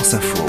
France Info.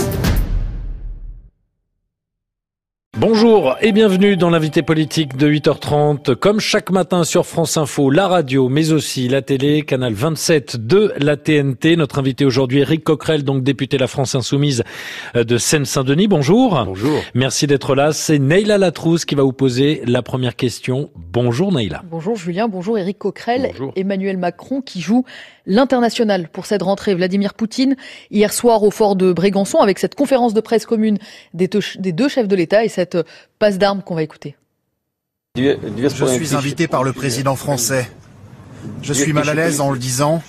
Bonjour et bienvenue dans l'invité politique de 8h30. Comme chaque matin sur France Info, la radio, mais aussi la télé, canal 27 de la TNT. Notre invité aujourd'hui, Éric Coquerel, donc député de la France Insoumise de Seine-Saint-Denis. Bonjour. Bonjour. Merci d'être là. C'est Neila Latrousse qui va vous poser la première question. Bonjour Neila. Bonjour Julien, bonjour Éric Coquerel. Bonjour. Emmanuel Macron qui joue l'international pour cette rentrée. Vladimir Poutine, hier soir au fort de Brégançon, avec cette conférence de presse commune des deux chefs de l'État et cette passe d'armes qu'on va écouter. Je suis invité par le président français. Je suis mal à l'aise en le disant,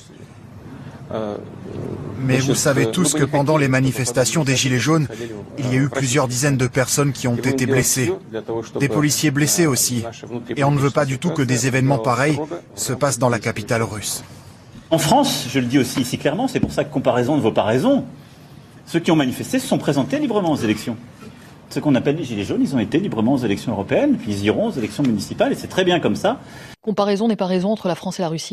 mais vous savez tous que pendant les manifestations des Gilets jaunes, il y a eu plusieurs dizaines de personnes qui ont été blessées. Des policiers blessés aussi. Et on ne veut pas du tout que des événements pareils se passent dans la capitale russe. En France, je le dis aussi ici clairement, c'est pour ça que comparaison ne vaut pas raison. Ceux qui ont manifesté se sont présentés librement aux élections. Ceux qu'on appelle les Gilets jaunes, ils ont été librement aux élections européennes, puis ils iront aux élections municipales, et c'est très bien comme ça. Comparaison n'est pas raison entre la France et la Russie ?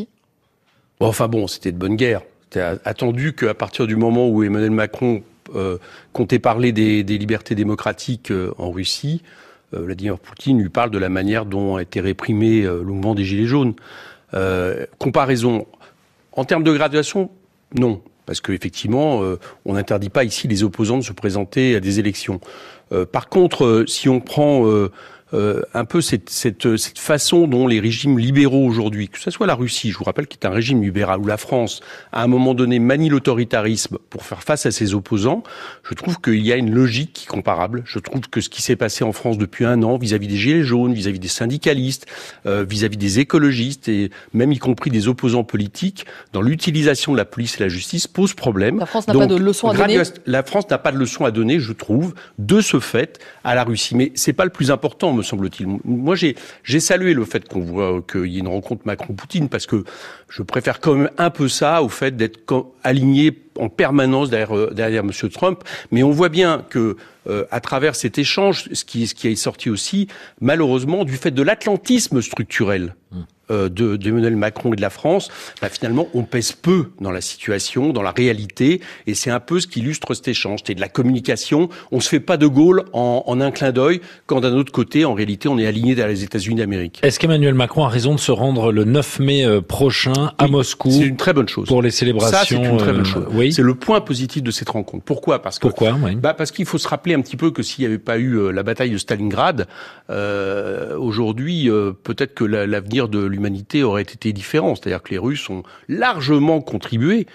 C'était de bonne guerre. C'était attendu qu'à partir du moment où Emmanuel Macron comptait parler des libertés démocratiques en Russie, Vladimir Poutine lui parle de la manière dont a été réprimé le mouvement des Gilets jaunes. Comparaison, en termes de graduation, non. Parce qu'effectivement, on n'interdit pas ici les opposants de se présenter à des élections. Par contre, si on prend un peu cette façon dont les régimes libéraux aujourd'hui, que ce soit la Russie, je vous rappelle qu'il est un régime libéral, ou la France, à un moment donné, manie l'autoritarisme pour faire face à ses opposants, je trouve qu'il y a une logique qui est comparable. Je trouve que ce qui s'est passé en France depuis un an, vis-à-vis des Gilets jaunes, vis-à-vis des syndicalistes, vis-à-vis des écologistes, et même y compris des opposants politiques, dans l'utilisation de la police et la justice, pose problème. La France n'a pas de leçon à donner. La France n'a pas de leçon à donner, je trouve, de ce fait, à la Russie. Mais c'est pas le plus important, me semble-t-il. Moi, j'ai salué le fait qu'on voit qu'il y ait une rencontre Macron-Poutine, parce que je préfère quand même un peu ça au fait d'être aligné en permanence derrière M. Trump. Mais on voit bien que à travers cet échange, ce qui est sorti aussi, malheureusement, du fait de l'atlantisme structurel d'Emmanuel Macron et de la France, finalement, on pèse peu dans la situation, dans la réalité, et c'est un peu ce qui illustre cet échange. C'est de la communication, on se fait pas de Gaulle en un clin d'œil, quand d'un autre côté, en réalité, on est aligné derrière les États-Unis d'Amérique. Est-ce qu'Emmanuel Macron a raison de se rendre le 9 mai prochain à Moscou ? C'est une très bonne chose. Pour les célébrations. Ça, c'est une très bonne chose. Oui. C'est le point positif de cette rencontre. Pourquoi ? Parce qu'il faut se rappeler un petit peu que s'il n'y avait pas eu la bataille de Stalingrad, aujourd'hui, peut-être que l'avenir de l'humanité aurait été différent. C'est-à-dire que les Russes ont largement contribué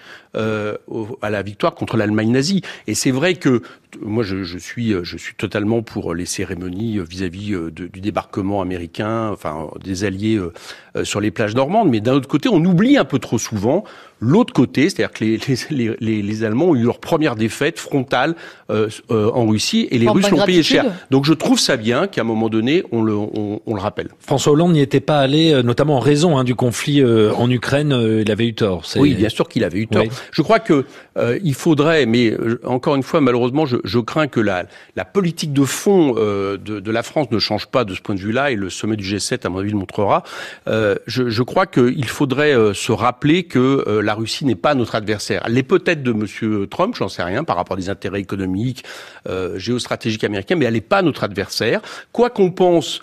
à la victoire contre l'Allemagne nazie. Et c'est vrai que moi, je suis totalement pour les cérémonies vis-à-vis du débarquement américain, enfin des alliés sur les plages normandes. Mais d'un autre côté, on oublie un peu trop souvent l'autre côté, c'est-à-dire que les Allemands ont eu leur première défaite frontale en Russie, et les Russes l'ont payé cher. Donc je trouve ça bien qu'à un moment donné, on le rappelle. François Hollande n'y était pas allé, notamment en raison du conflit en Ukraine. Il avait eu tort. Oui, bien sûr qu'il avait eu tort. Oui. Je crois que il faudrait, mais encore une fois, malheureusement, je crains que la politique de fond de la France ne change pas de ce point de vue-là, et le sommet du G7, à mon avis, le montrera. Je crois qu'il faudrait se rappeler que la Russie n'est pas notre adversaire. Elle l'est peut-être de M. Trump, j'en sais rien, par rapport à des intérêts économiques, géostratégiques américains, mais elle n'est pas notre adversaire. Quoi qu'on pense,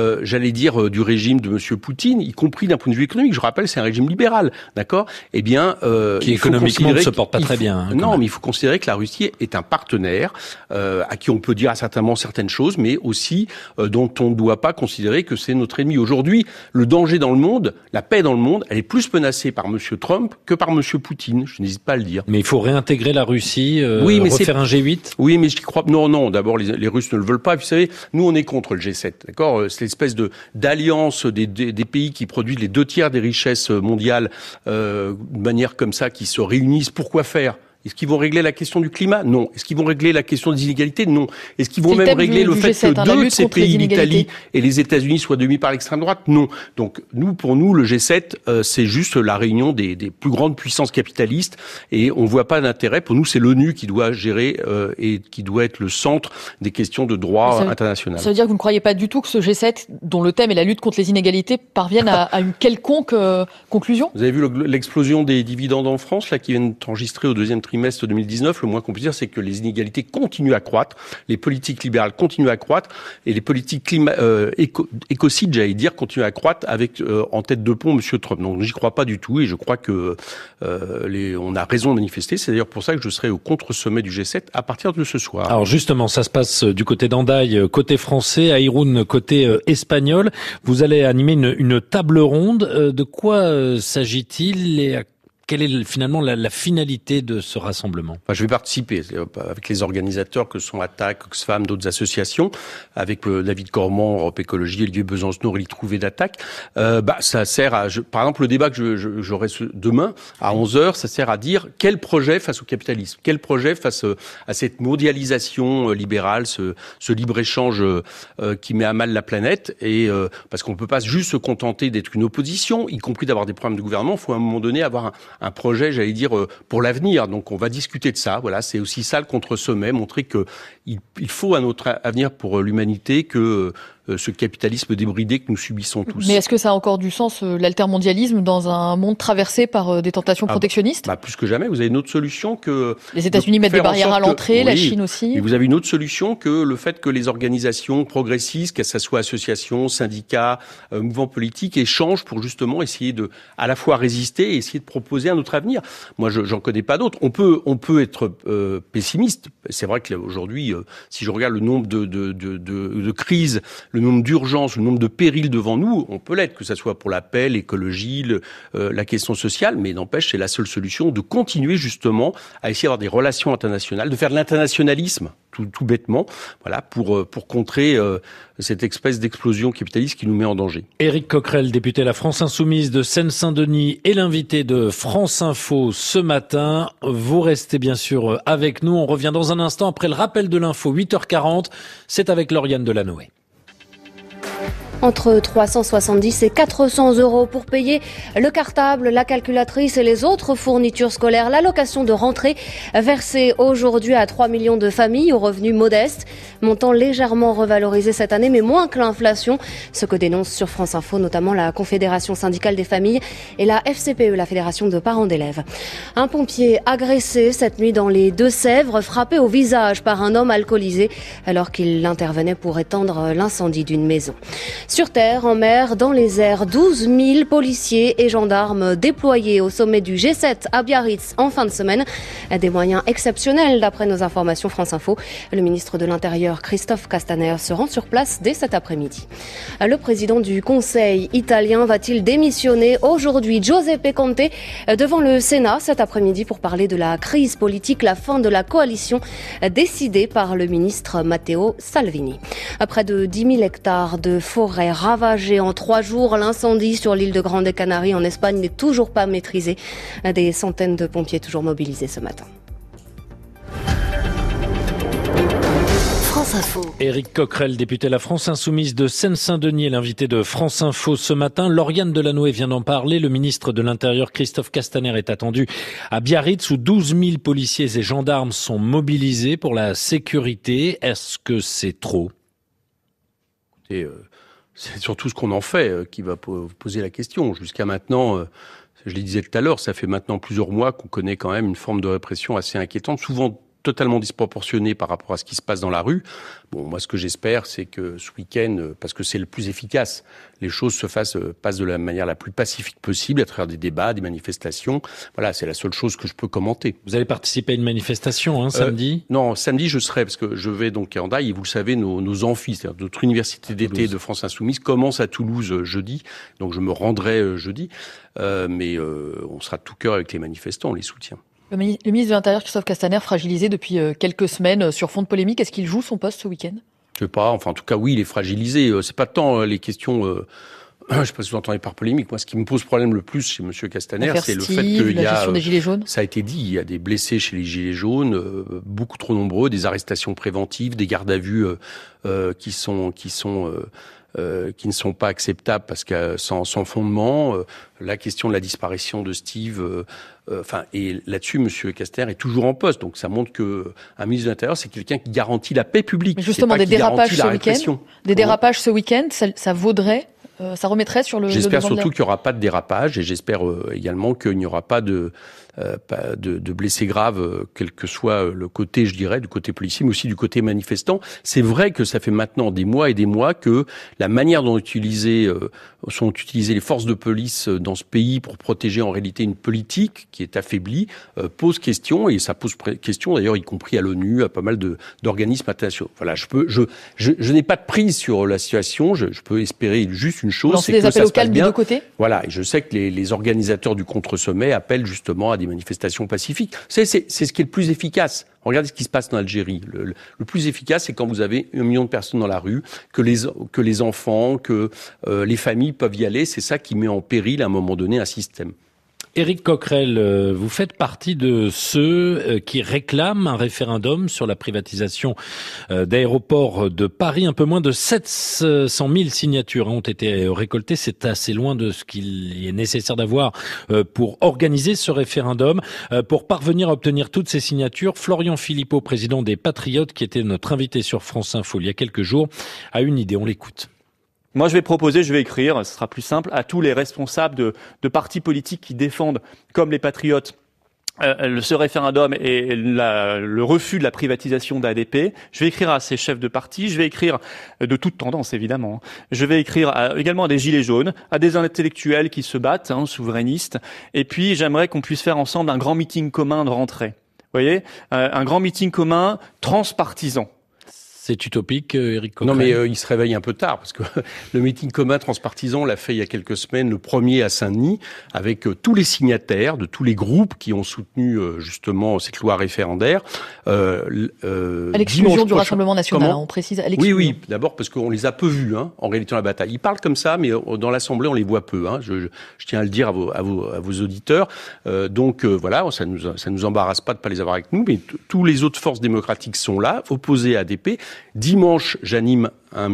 du régime de M. Poutine, y compris d'un point de vue économique, je rappelle, c'est un régime libéral, d'accord ? Eh bien, qui économiquement ne se porte pas très bien. Non, mais il faut considérer que la Russie est un partenaire à qui on peut dire certainement certaines choses, mais aussi dont on ne doit pas considérer que c'est notre ennemi. Aujourd'hui, le danger dans le monde, la paix dans le monde, elle est plus menacée par M. Trump que par M. Poutine. Je n'hésite pas à le dire. Mais il faut réintégrer la Russie, refaire un G8 ? Oui, mais je crois... Non, d'abord, les Russes ne le veulent pas. Vous savez, nous, on est contre le G7, d'accord ? C'est l'espèce d'alliance des pays qui produisent les 2/3 des richesses mondiales de manière comme ça, qui se réunissent. Pourquoi faire ? Est-ce qu'ils vont régler la question du climat ? Non. Est-ce qu'ils vont régler la question des inégalités ? Non. Est-ce qu'ils vont même régler le fait que deux de ces pays, l'Italie et les États-Unis, soient dominés par l'extrême droite ? Non. Donc, pour nous, le G7, c'est juste la réunion des plus grandes puissances capitalistes, et on voit pas d'intérêt. Pour nous, c'est l'ONU qui doit gérer et qui doit être le centre des questions de droit international. Ça veut dire que vous ne croyez pas du tout que ce G7, dont le thème est la lutte contre les inégalités, parvienne à une quelconque conclusion ? Vous avez vu l'explosion des dividendes en France, là, qui viennent d'enregistrer au deuxième trimestre trimestre 2019, le moins qu'on puisse dire, c'est que les inégalités continuent à croître, les politiques libérales continuent à croître, et les politiques écocides, j'allais dire, continuent à croître avec en tête de pont M. Trump. Donc j'y crois pas du tout, et je crois que on a raison de manifester. C'est d'ailleurs pour ça que je serai au contre-sommet du G7 à partir de ce soir. Alors justement, ça se passe du côté d'Hendaye, côté français, à Irun, côté espagnol. Vous allez animer une table ronde. De quoi s'agit-il et quelle est finalement la finalité de ce rassemblement? Je vais participer avec les organisateurs que sont Attac, Oxfam, d'autres associations, avec David Cormand, Europe Écologie, Olivier Besancenot, Rélie Trouvé d'Attac. Ça sert à, par exemple, le débat que j'aurai demain à 11h, ça sert à dire quel projet face au capitalisme, quel projet face à cette mondialisation libérale, ce libre-échange qui met à mal la planète. Et parce qu'on ne peut pas juste se contenter d'être une opposition, y compris d'avoir des programmes de gouvernement. Il faut à un moment donné avoir un projet, j'allais dire, pour l'avenir. Donc on va discuter de ça. Voilà, c'est aussi ça le contre-sommet, montrer que il faut un autre avenir pour l'humanité que ce capitalisme débridé que nous subissons tous. Mais est-ce que ça a encore du sens, l'altermondialisme, dans un monde traversé par des tentations protectionnistes? Plus que jamais. Vous avez une autre solution que... Les États-Unis mettent des barrières à l'entrée, la Chine aussi. Et vous avez une autre solution que le fait que les organisations progressistes, que ce soit associations, syndicats, mouvements politiques, échangent pour justement essayer de à la fois résister et essayer de proposer un autre avenir. Moi, j'en connais pas d'autres. On peut être pessimiste. C'est vrai qu'aujourd'hui, si je regarde le nombre de crises, le nombre d'urgences, le nombre de périls devant nous, on peut l'être, que ce soit pour la paix, l'écologie, la question sociale, mais n'empêche, c'est la seule solution de continuer justement à essayer d'avoir des relations internationales, de faire de l'internationalisme, tout bêtement, voilà, pour contrer cette espèce d'explosion capitaliste qui nous met en danger. Éric Coquerel, député La France Insoumise de Seine-Saint-Denis, est l'invité de France Info ce matin. Vous restez bien sûr avec nous. On revient dans un instant après le rappel de l'info, 8h40. C'est avec Lauriane Delanoë. Entre 370 et 400 € pour payer le cartable, la calculatrice et les autres fournitures scolaires. L'allocation de rentrée versée aujourd'hui à 3 millions de familles aux revenus modestes. Montant légèrement revalorisé cette année, mais moins que l'inflation. Ce que dénonce sur France Info, notamment la Confédération syndicale des familles et la FCPE, la Fédération de parents d'élèves. Un pompier agressé cette nuit dans les Deux-Sèvres, frappé au visage par un homme alcoolisé alors qu'il intervenait pour éteindre l'incendie d'une maison. Sur terre, en mer, dans les airs, 12 000 policiers et gendarmes déployés au sommet du G7 à Biarritz en fin de semaine. Des moyens exceptionnels d'après nos informations France Info. Le ministre de l'Intérieur, Christophe Castaner, se rend sur place dès cet après-midi. Le président du Conseil italien va-t-il démissionner aujourd'hui? Giuseppe Conte devant le Sénat cet après-midi pour parler de la crise politique, la fin de la coalition décidée par le ministre Matteo Salvini. Près de 10 000 hectares de forêt ravagé en 3 jours. L'incendie sur l'île de Grande Canarie en Espagne n'est toujours pas maîtrisé. Des centaines de pompiers toujours mobilisés ce matin. France Info. Éric Coquerel, député La France Insoumise de Seine-Saint-Denis, est l'invité de France Info ce matin. Lauriane Delanoë vient d'en parler. Le ministre de l'Intérieur, Christophe Castaner, est attendu à Biarritz où 12 000 policiers et gendarmes sont mobilisés pour la sécurité. Est-ce que c'est trop? C'est surtout ce qu'on en fait qui va poser la question. Jusqu'à maintenant, je le disais tout à l'heure, ça fait maintenant plusieurs mois qu'on connaît quand même une forme de répression assez inquiétante, souvent totalement disproportionnée par rapport à ce qui se passe dans la rue. Bon, moi, ce que j'espère, c'est que ce week-end, parce que c'est le plus efficace, les choses passent de la manière la plus pacifique possible, à travers des débats, des manifestations. Voilà, c'est la seule chose que je peux commenter. Vous allez participer à une manifestation, samedi? Non, samedi, je serai, parce que je vais donc à Hendaye, et vous le savez, nos amphis, c'est-à-dire notre université d'été de France Insoumise, commence à Toulouse jeudi, donc je me rendrai jeudi, mais on sera de tout cœur avec les manifestants, on les soutient. Le ministre de l'Intérieur, Christophe Castaner, fragilisé depuis quelques semaines sur fond de polémique. Est-ce qu'il joue son poste ce week-end? Je sais pas. Enfin, en tout cas, oui, il est fragilisé. C'est pas tant les questions... je sais pas si vous entendez par polémique. Moi, ce qui me pose problème le plus chez monsieur Castaner, c'est le fait qu'il y a... gestion des gilets jaunes. Ça a été dit, il y a des blessés chez les gilets jaunes, beaucoup trop nombreux, des arrestations préventives, des gardes à vue qui ne sont pas acceptables parce que sans fondement, la question de la disparition de Steve, et là-dessus, monsieur Castaner est toujours en poste. Donc ça montre que un ministre de l'Intérieur, c'est quelqu'un qui garantit la paix publique. Mais justement, des dérapages ce week-end, ça vaudrait ça remettrait sur le J'espère devant surtout qu'il n'y aura pas de dérapage et j'espère également qu'il n'y aura pas de blessés graves, quel que soit le côté, je dirais, du côté policier, mais aussi du côté manifestant. C'est vrai que ça fait maintenant des mois et des mois que la manière dont sont utilisées les forces de police dans ce pays pour protéger en réalité une politique qui est affaiblie pose question, et ça pose question d'ailleurs y compris à l'ONU, à pas mal d'organismes internationaux. Voilà, je n'ai pas de prise sur la situation, je peux espérer juste une chose, c'est que ça se passe bien. Des appels au calme des deux côtés ? Voilà, et je sais que les organisateurs du contre-sommet appellent justement à des manifestations pacifiques. C'est ce qui est le plus efficace. Regardez ce qui se passe en Algérie. Le plus efficace, c'est quand vous avez 1 million de personnes dans la rue, que les enfants, que les familles peuvent y aller. C'est ça qui met en péril à un moment donné un système. Éric Coquerel, vous faites partie de ceux qui réclament un référendum sur la privatisation d'aéroports de Paris. Un peu moins de 700 000 signatures ont été récoltées. C'est assez loin de ce qu'il est nécessaire d'avoir pour organiser ce référendum. Pour parvenir à obtenir toutes ces signatures, Florian Philippot, président des Patriotes, qui était notre invité sur France Info il y a quelques jours, a une idée. On l'écoute. Moi, je vais écrire, ce sera plus simple, à tous les responsables de partis politiques qui défendent, comme les Patriotes, ce référendum et le refus de la privatisation d'ADP. Je vais écrire à ces chefs de parti, je vais écrire de toute tendance, évidemment. Je vais écrire également à des gilets jaunes, à des intellectuels qui se battent, souverainistes. Et puis, j'aimerais qu'on puisse faire ensemble un grand meeting commun de rentrée. Vous voyez, un grand meeting commun transpartisan. C'est utopique, Éric Coquerel. Non, mais il se réveille un peu tard, parce que le meeting commun transpartisan, on l'a fait il y a quelques semaines, le premier à Saint-Denis, avec tous les signataires de tous les groupes qui ont soutenu justement cette loi référendaire. À l'exclusion du Rassemblement national, on précise. À l'exclusion. Oui, d'abord parce qu'on les a peu vus, en réalité, dans la bataille. Ils parlent comme ça, mais dans l'Assemblée, on les voit peu. Je tiens à le dire à vos auditeurs. Donc voilà, ça nous embarrasse pas de pas les avoir avec nous, mais tous les autres forces démocratiques sont là, opposées à ADP. Dimanche, j'anime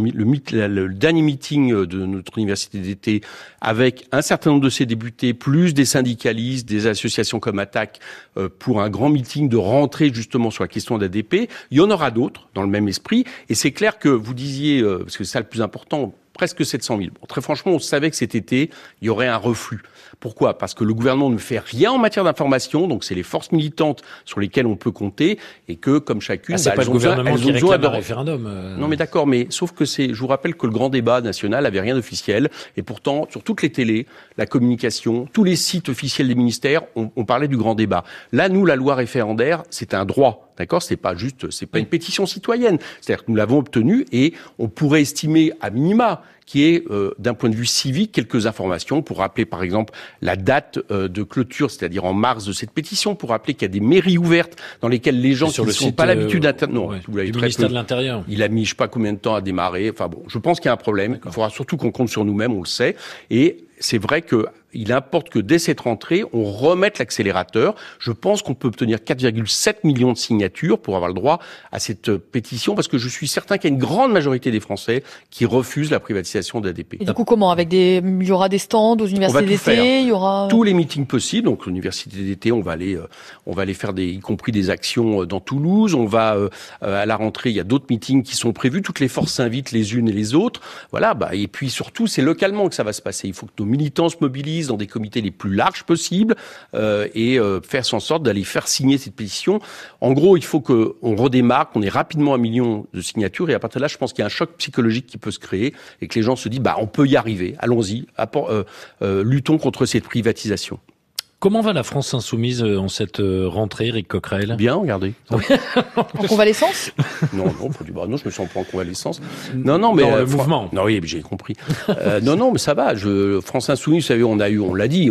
le dernier meeting de notre université d'été avec un certain nombre de ses députés, plus des syndicalistes, des associations comme Attac, pour un grand meeting de rentrée justement sur la question d'ADP. Il y en aura d'autres dans le même esprit. Et c'est clair que vous disiez, parce que c'est ça le plus important, presque 700 000. Bon, très franchement, on savait que cet été, il y aurait un reflux. Pourquoi ? Parce que le gouvernement ne fait rien en matière d'information, donc c'est les forces militantes sur lesquelles on peut compter, et que, comme chacune, c'est pas le gouvernement qui réclame un référendum. Non, mais d'accord, mais sauf que je vous rappelle que le grand débat national avait rien d'officiel, et pourtant, sur toutes les télés, la communication, tous les sites officiels des ministères, on parlait du grand débat. Là, nous, la loi référendaire, c'est un droit. D'accord, c'est pas une pétition citoyenne. C'est-à-dire que nous l'avons obtenue et on pourrait estimer à minima qu'il y ait, d'un point de vue civique, quelques informations pour rappeler, par exemple, la date de clôture, c'est-à-dire en mars de cette pétition, pour rappeler qu'il y a des mairies ouvertes dans lesquelles les gens qui ne sont pas l'habitude d'internet. Vous l'avez très peu. Ministère de l'Intérieur. Il a mis, je sais pas combien de temps à démarrer. Enfin bon, je pense qu'il y a un problème. D'accord. Il faudra surtout qu'on compte sur nous-mêmes, on le sait. Et c'est vrai qu'il importe que dès cette rentrée, on remette l'accélérateur. Je pense qu'on peut obtenir 4,7 millions de signatures pour avoir le droit à cette pétition, parce que je suis certain qu'il y a une grande majorité des Français qui refusent la privatisation d'ADP. Et du coup, comment ? Il y aura des stands aux universités d'été, il y aura tous les meetings possibles. Donc, l'université d'été, on va aller faire y compris des actions dans Toulouse. On va, à la rentrée, il y a d'autres meetings qui sont prévus. Toutes les forces s'invitent les unes et les autres. Voilà, et puis surtout, c'est localement que ça va se passer. Il faut que nos militants se mobilisent dans des comités les plus larges possibles et faire en sorte d'aller faire signer cette pétition. En gros, il faut qu'on redémarre, qu'on ait rapidement 1 million de signatures, et à partir de là, je pense qu'il y a un choc psychologique qui peut se créer et que les gens se disent on peut y arriver, allons-y, luttons contre cette privatisation. Comment va la France insoumise en cette rentrée, Éric Coquerel ? Bien, regardez. En convalescence ? Non, non, je me sens pas en convalescence. Non, mais le mouvement. Non, oui, j'ai compris. Non, mais ça va. France insoumise, vous savez, on l'a dit,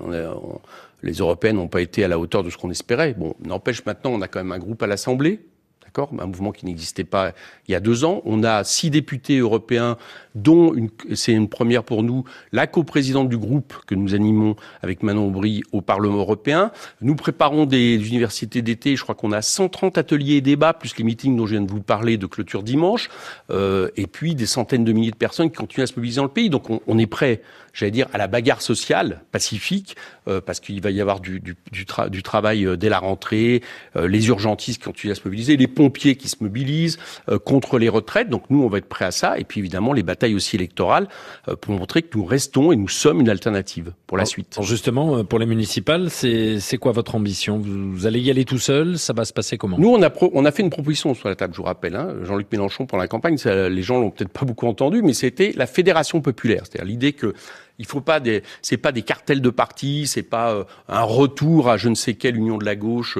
les Européennes n'ont pas été à la hauteur de ce qu'on espérait. Bon, n'empêche, maintenant, on a quand même un groupe à l'Assemblée. D'accord, un mouvement qui n'existait pas il y a 2 ans. On a 6 députés européens, dont c'est une première pour nous, la coprésidente du groupe que nous animons avec Manon Aubry au Parlement européen. Nous préparons des universités d'été. Je crois qu'on a 130 ateliers et débats, plus les meetings dont je viens de vous parler de clôture dimanche, et puis des centaines de milliers de personnes qui continuent à se mobiliser dans le pays. Donc on est prêt, j'allais dire, à la bagarre sociale, pacifique, parce qu'il va y avoir du travail dès la rentrée, les urgentistes qui continuent à se mobiliser, les pompiers qui se mobilisent, contre les retraites. Donc nous, on va être prêts à ça. Et puis évidemment, les batailles aussi électorales pour montrer que nous restons et nous sommes une alternative pour la suite. Alors justement, pour les municipales, c'est quoi votre ambition? Vous allez y aller tout seul? Ça va se passer comment? Nous, on a fait une proposition sur la table, je vous rappelle. Jean-Luc Mélenchon, pendant la campagne, les gens l'ont peut-être pas beaucoup entendu, mais c'était la fédération populaire. C'est-à-dire l'idée que il faut pas c'est pas des cartels de partis, c'est pas un retour à je ne sais quelle union de la gauche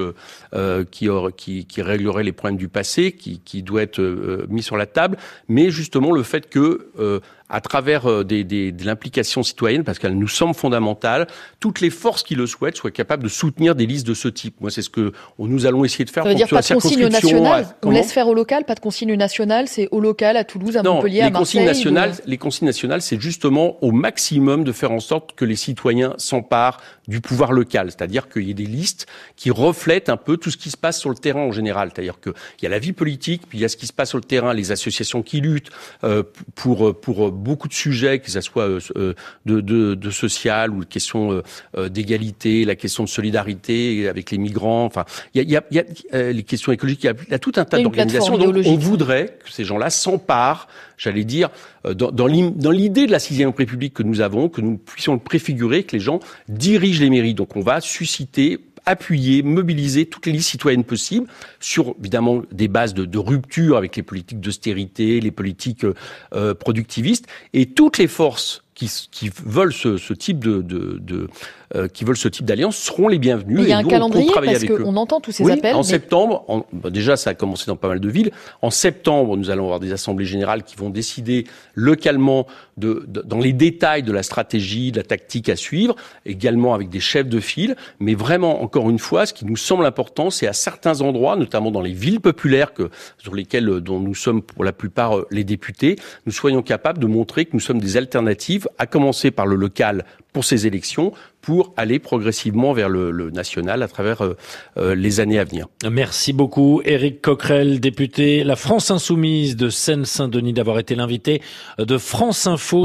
qui réglerait les problèmes du passé, qui doit être mis sur la table, mais justement le fait que à travers de l'implication citoyenne, parce qu'elle nous semble fondamentale, toutes les forces qui le souhaitent soient capables de soutenir des listes de ce type. Moi, c'est ce que nous allons essayer de faire. Ça veut dire pas de consigne nationale. On laisse faire au local, pas de consigne nationale. C'est au local, à Toulouse, à Montpellier, à Marseille. Les consignes nationales, c'est justement au maximum de faire en sorte que les citoyens s'emparent du pouvoir local. C'est-à-dire qu'il y ait des listes qui reflètent un peu tout ce qui se passe sur le terrain en général. C'est-à-dire qu'il y a la vie politique, puis il y a ce qui se passe sur le terrain, les associations qui luttent pour beaucoup de sujets, que ce soit de social ou de questions d'égalité, la question de solidarité avec les migrants. Enfin, il y a les questions écologiques. Il y a tout un tas d'organisations. Donc, on voudrait que ces gens-là s'emparent, j'allais dire, dans l'idée de la 6e République que nous avons, que nous puissions le préfigurer, que les gens dirigent les mairies. Donc, on va susciter, appuyer, mobiliser toutes les listes citoyennes possibles sur, évidemment, des bases de rupture avec les politiques d'austérité, les politiques productivistes, et toutes les forces qui veulent ce type qui veulent ce type d'alliance seront les bienvenus. Mais il y a un calendrier parce qu'on entend tous ces appels. En septembre, déjà ça a commencé dans pas mal de villes. En septembre, nous allons avoir des assemblées générales qui vont décider localement dans les détails de la stratégie, de la tactique à suivre, également avec des chefs de file. Mais vraiment, encore une fois, ce qui nous semble important, c'est à certains endroits, notamment dans les villes populaires dont nous sommes pour la plupart les députés, nous soyons capables de montrer que nous sommes des alternatives, à commencer par le local pour ces élections, pour aller progressivement vers le national à travers les années à venir. Merci beaucoup, Éric Coquerel, député La France Insoumise de Seine-Saint-Denis, d'avoir été l'invité de France Info.